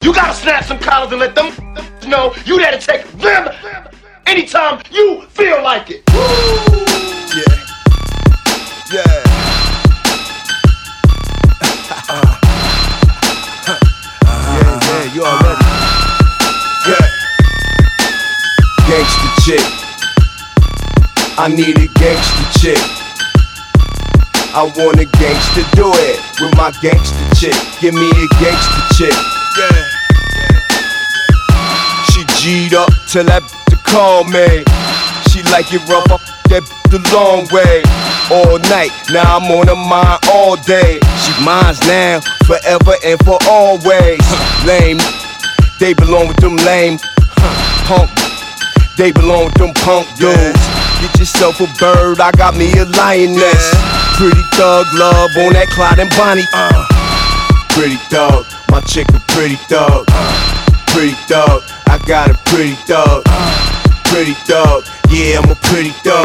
You gotta snap some collars and let them know you there to take them anytime you feel like it. Yeah. Yeah. Yeah, you already. Yeah. Gangsta chick. I need a gangsta chick. I want a gangsta do it with my gangsta chick. Give me a gangsta chick. Yeah. She G'd up till that to call me. She like it rough, up that the long way. All night, now I'm on her mind all day. She mine's now, forever and for always. Lame, they belong with them lame punk. They belong with them punk dudes. Get yourself a bird, I got me a lioness. Pretty thug love on that Clyde and Bonnie. Pretty thug, my chick a pretty thug. Pretty thug, I got a pretty thug. Pretty thug, yeah, I'm a pretty thug.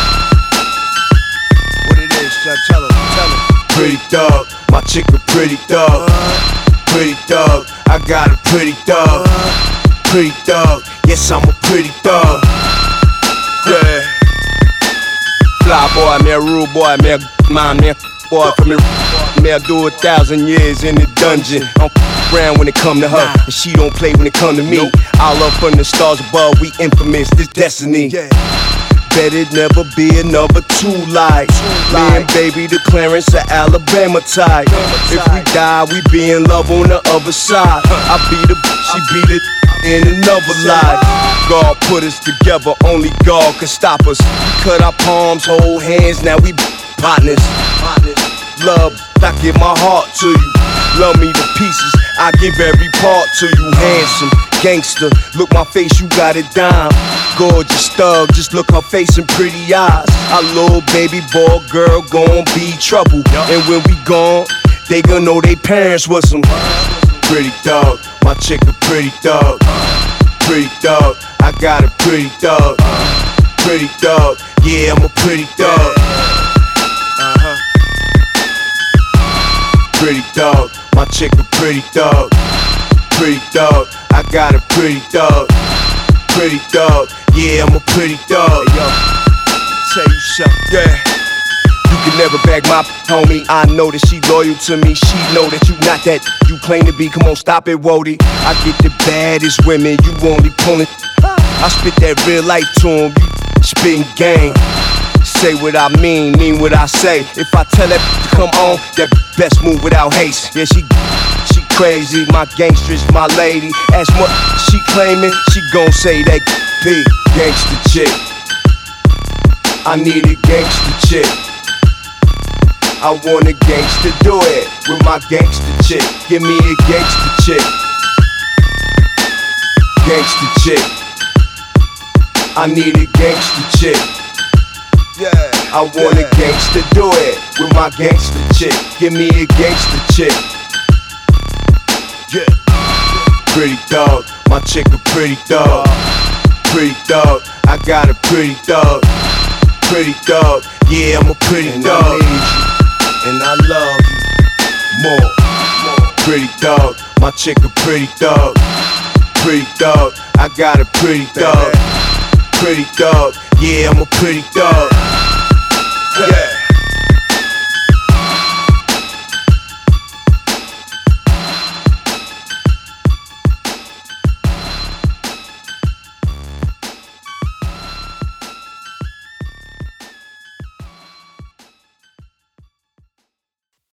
What it is, tell her. Pretty thug, my chick a pretty thug. Pretty thug, I got a pretty thug. Pretty thug, yes, I'm a pretty thug. Yeah. Fly boy, me a rude boy, me a man, me a boy from the me a do 1,000 years in the dungeon. I'm around when it come to her, and she don't play when it come to me. All up from the stars above, we infamous, this destiny. Bet it never be another two like me and baby the Clarence of Alabama type. If we die, we be in love on the other side. I be the, she be the in another life. God put us together, only God can stop us. We cut our palms, hold hands, now we partners. Love, I give my heart to you. Love me to pieces, I give every part to you. Handsome, gangster, look my face, you got it down. Gorgeous thug, just look her face and pretty eyes. Our little baby boy, girl, gon' be trouble. And when we gone, they gon' know they parents was some pretty thug. My chick a pretty thug. Pretty thug, I got a pretty thug. Pretty thug, yeah, I'm a pretty thug. Pretty thug, my chick a pretty thug. Pretty thug, I got a pretty thug. Pretty thug, yeah, I'm a pretty thug. Hey, yo, tell you something, yeah. You can never bag my homie. I know that she loyal to me. She know that you not that you claim to be. Come on, stop it, Wody. I get the baddest women, you only pulling. I spit that real life to him, you spitting game. Say what I mean what I say. If I tell that to come on, that best move without haste. Yeah, she crazy, my gangstress, my lady. As much she claiming, she gon' say that big gangsta chick. I need a gangsta chick. I want a gangsta do it with my gangsta chick. Give me a gangsta chick. Gangsta chick. I need a gangsta chick. Yeah, I want a gangsta do it with my gangsta chick. Give me a gangsta chick. Yeah. Pretty thug, my chick a pretty thug. Pretty thug, I got a pretty thug. Pretty thug, yeah, I'm a pretty thug. And I love you more. Pretty thug, my chick a pretty thug. Pretty thug, I got a pretty thug. Pretty thug, yeah, I'm a pretty thug. Yeah.